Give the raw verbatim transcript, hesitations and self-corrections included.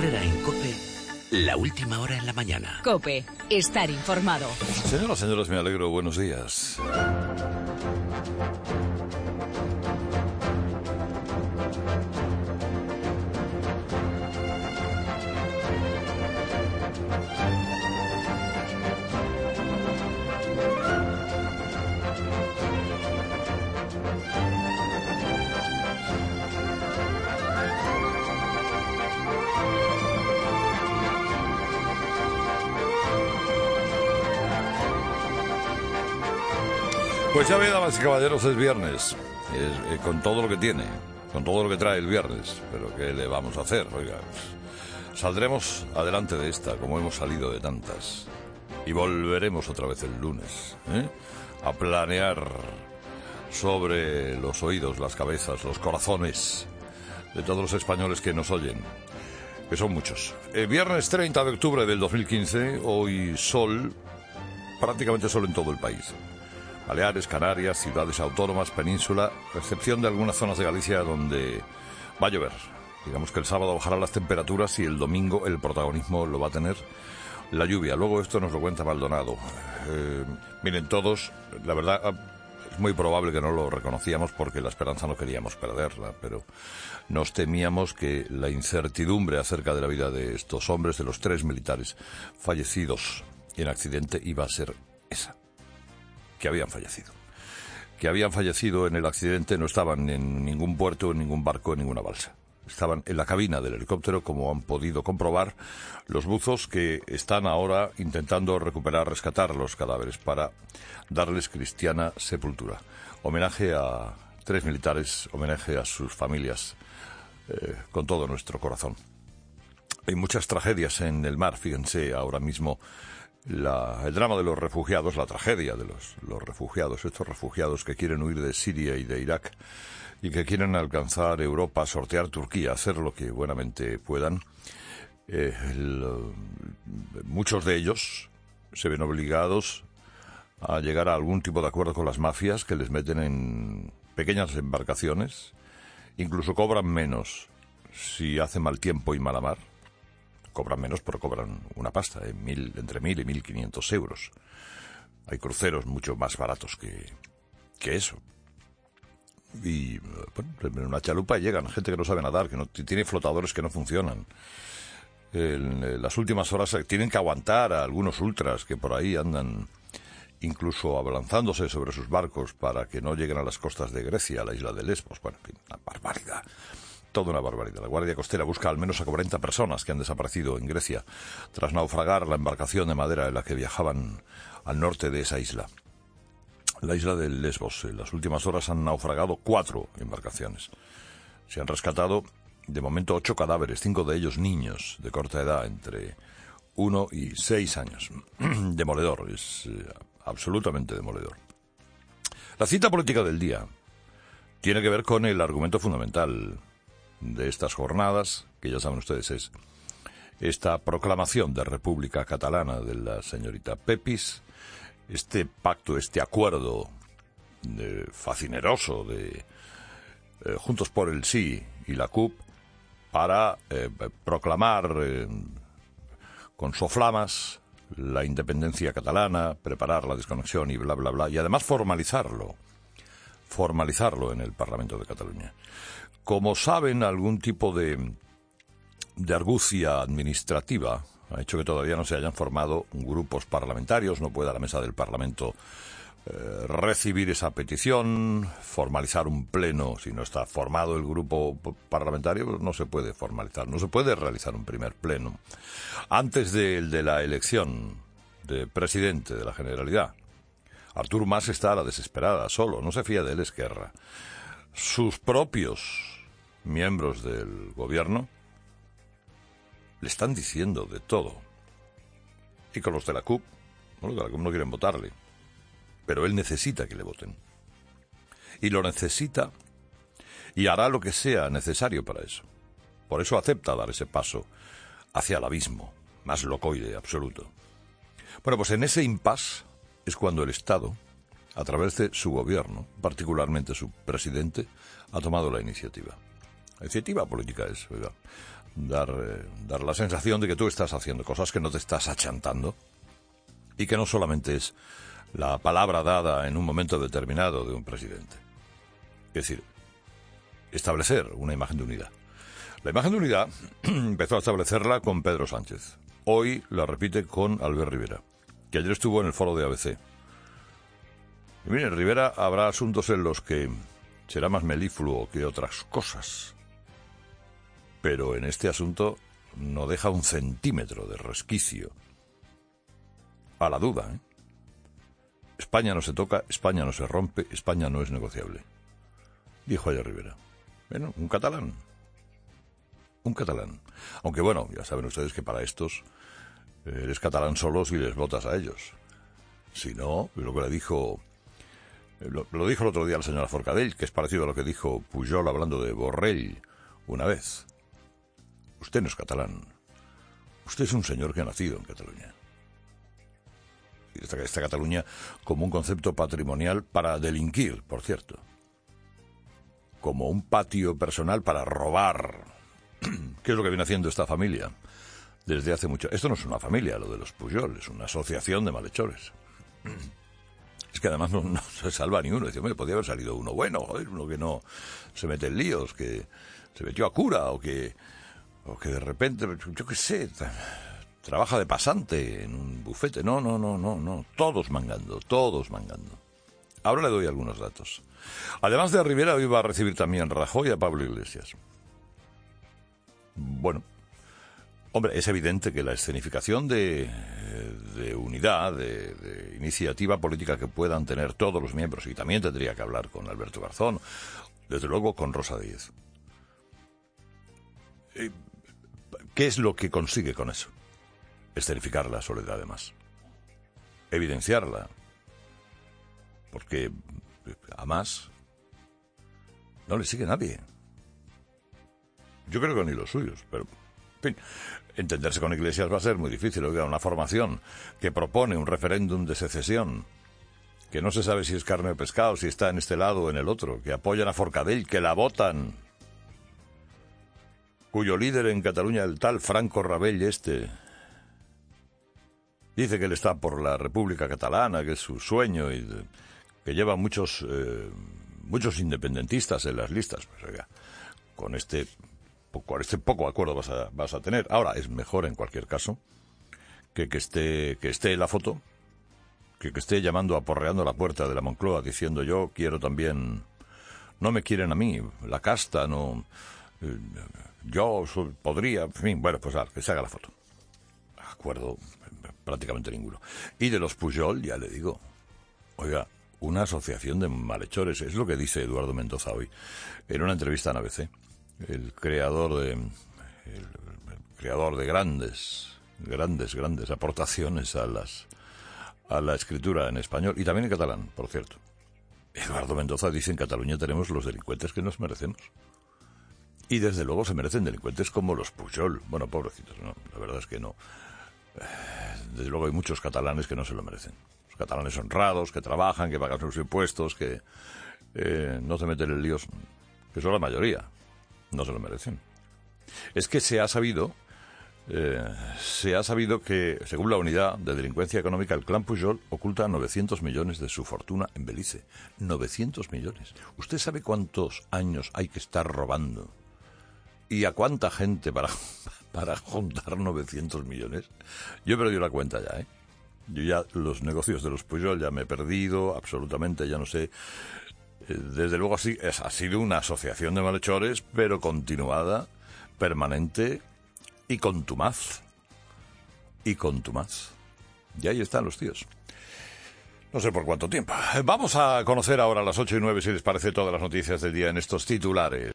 Herrera en COPE, la última hora en la mañana. COPE, estar informado. Señoras, señores, me alegro. Buenos días. Pues ya ve, damas y caballeros, es viernes, es, eh, con todo lo que tiene, con todo lo que trae el viernes, pero ¿qué le vamos a hacer? Oiga, pues, saldremos adelante de esta, como hemos salido de tantas, y volveremos otra vez el lunes, ¿eh? a planear sobre los oídos, las cabezas, los corazones de todos los españoles que nos oyen, que son muchos. El viernes treinta de octubre del dos mil quince, hoy sol, prácticamente sol en todo el país. Baleares, Canarias, ciudades autónomas, península, a excepción de algunas zonas de Galicia donde va a llover. Digamos que el sábado bajarán las temperaturas y el domingo el protagonismo lo va a tener la lluvia. Luego esto nos lo cuenta Maldonado. Eh, miren todos, la verdad es muy probable que no lo reconocíamos porque la esperanza no queríamos perderla, pero nos temíamos que la incertidumbre acerca de la vida de estos hombres, de los tres militares fallecidos en accidente, iba a ser esa. Que habían fallecido. Que habían fallecido en el accidente, no estaban en ningún puerto, en ningún barco, en ninguna balsa. Estaban en la cabina del helicóptero, como han podido comprobar los buzos que están ahora intentando recuperar, rescatar los cadáveres para darles cristiana sepultura. Homenaje a tres militares, homenaje a sus familias, eh, con todo nuestro corazón. Hay muchas tragedias en el mar, fíjense ahora mismo. La, el drama de los refugiados, la tragedia de los, los refugiados, estos refugiados que quieren huir de Siria y de Irak y que quieren alcanzar Europa, sortear Turquía, hacer lo que buenamente puedan. Eh, el, muchos de ellos se ven obligados a llegar a algún tipo de acuerdo con las mafias que les meten en pequeñas embarcaciones, incluso cobran menos si hace mal tiempo y mala mar. Cobran menos, pero cobran una pasta, ¿eh? mil, entre mil y mil quinientos euros. Hay cruceros mucho más baratos que, que eso. Y, bueno, en una chalupa llegan gente que no sabe nadar, que no tiene flotadores que no funcionan. En, en las últimas horas tienen que aguantar a algunos ultras que por ahí andan incluso abalanzándose sobre sus barcos para que no lleguen a las costas de Grecia, a la isla de Lesbos. Bueno, en fin, una barbaridad. Toda una barbaridad. La Guardia Costera busca al menos a cuarenta personas que han desaparecido en Grecia tras naufragar la embarcación de madera en la que viajaban al norte de esa isla. La isla de Lesbos. En las últimas horas han naufragado cuatro embarcaciones. Se han rescatado, de momento, ocho cadáveres, cinco de ellos niños de corta edad, entre uno y seis años. Demoledor, es eh, absolutamente demoledor. La cita política del día tiene que ver con el argumento fundamental de estas jornadas, que ya saben ustedes es esta proclamación de República Catalana de la señorita Pepis, este pacto, este acuerdo de, fascineroso de eh, Juntos por el Sí y la C U P para eh, proclamar eh, con soflamas la independencia catalana, preparar la desconexión y bla bla bla, y además formalizarlo, formalizarlo en el Parlamento de Cataluña. Como saben, algún tipo de, de argucia administrativa ha hecho que todavía no se hayan formado grupos parlamentarios, no pueda la mesa del Parlamento eh, recibir esa petición, formalizar un pleno. Si no está formado el grupo parlamentario, pues no se puede formalizar, no se puede realizar un primer pleno antes de, de la elección de presidente de la Generalidad. Artur Mas está a la desesperada, solo, no se fía de él Esquerra. Sus propios miembros del gobierno le están diciendo de todo. Y con los de la C U P, bueno, de la C U P no quieren votarle, pero él necesita que le voten. Y lo necesita y hará lo que sea necesario para eso. Por eso acepta dar ese paso hacia el abismo más locoide absoluto. Bueno, pues en ese impasse es cuando el Estado, a través de su gobierno, particularmente su presidente, ha tomado la iniciativa. La iniciativa política es, oiga, dar, eh, dar la sensación de que tú estás haciendo cosas, que no te estás achantando y que no solamente es la palabra dada en un momento determinado de un presidente. Es decir, establecer una imagen de unidad. La imagen de unidad empezó a establecerla con Pedro Sánchez. Hoy la repite con Albert Rivera, que ayer estuvo en el foro de A B C. Y miren, Rivera habrá asuntos en los que será más melifluo que otras cosas, pero en este asunto no deja un centímetro de resquicio a la duda, ¿eh? España no se toca, España no se rompe, España no es negociable, dijo ayer Rivera. Bueno, un catalán. Un catalán. Aunque bueno, ya saben ustedes que para estos eres catalán solo si les votas a ellos. Si no, lo que le dijo... Lo, lo dijo el otro día la señora Forcadell, que es parecido a lo que dijo Pujol hablando de Borrell una vez. Usted no es catalán. Usted es un señor que ha nacido en Cataluña. Esta, esta Cataluña como un concepto patrimonial para delinquir, por cierto. Como un patio personal para robar. ¿Qué es lo que viene haciendo esta familia desde hace mucho? Esto no es una familia, lo de los Pujol, es una asociación de malhechores. Es que además no, no se salva ni uno. Dice, hombre, podría haber salido uno bueno, joder, uno que no se mete en líos, que se metió a cura, o que, o que de repente, yo qué sé, trabaja de pasante en un bufete. No, no, no, no, no. Todos mangando, todos mangando. Ahora le doy algunos datos. Además de Rivera, hoy va a recibir también Rajoy a Pablo Iglesias. Bueno, hombre, es evidente que la escenificación de, de unidad, de, de iniciativa política que puedan tener todos los miembros, y también tendría que hablar con Alberto Garzón, desde luego con Rosa Díez. ¿Qué es lo que consigue con eso? Escenificar la soledad, además. Evidenciarla. Porque a más no le sigue nadie. Yo creo que ni los suyos, pero... En fin, entenderse con Iglesias va a ser muy difícil. Oiga, una formación que propone un referéndum de secesión, que no se sabe si es carne o pescado, si está en este lado o en el otro, que apoyan a Forcadell, que la votan, cuyo líder en Cataluña, el tal Franco Rabell este, dice que él está por la República Catalana, que es su sueño, y que lleva muchos eh, muchos independentistas en las listas. Pues oiga, con este... Con este poco acuerdo vas a, vas a tener. Ahora, es mejor en cualquier caso que, que, esté, que esté en la foto, que, que esté llamando, aporreando la puerta de la Moncloa, diciendo yo quiero también... No me quieren a mí, la casta, no... Eh, yo so, podría... En fin, bueno, pues a ver, que se haga la foto. Acuerdo prácticamente ninguno. Y de los Pujol, ya le digo, oiga, una asociación de malhechores, es lo que dice Eduardo Mendoza hoy, en una entrevista en A B C. El creador de el, el creador de grandes grandes grandes aportaciones a las a la escritura en español y también en catalán, por cierto. Eduardo Mendoza dice: en Cataluña tenemos los delincuentes que nos merecemos. Y desde luego se merecen delincuentes como los Pujol. Bueno, pobrecitos, no, la verdad es que no. Desde luego hay muchos catalanes que no se lo merecen. Los catalanes honrados, que trabajan, que pagan sus impuestos, que eh, no se meten en líos, que son la mayoría. No se lo merecen. Es que se ha sabido, eh, se ha sabido que, según la unidad de delincuencia económica, el clan Pujol oculta novecientos millones de su fortuna en Belice. novecientos millones. ¿Usted sabe cuántos años hay que estar robando? ¿Y a cuánta gente para, para juntar novecientos millones? Yo he perdido la cuenta ya, ¿eh? Yo ya, los negocios de los Pujol ya me he perdido, absolutamente, ya no sé... Desde luego sí, es, ha sido una asociación de malhechores, pero continuada, permanente y contumaz. Y contumaz. Y ahí están los tíos. No sé por cuánto tiempo. Vamos a conocer ahora a las ocho y nueve, si les parece, todas las noticias del día en estos titulares.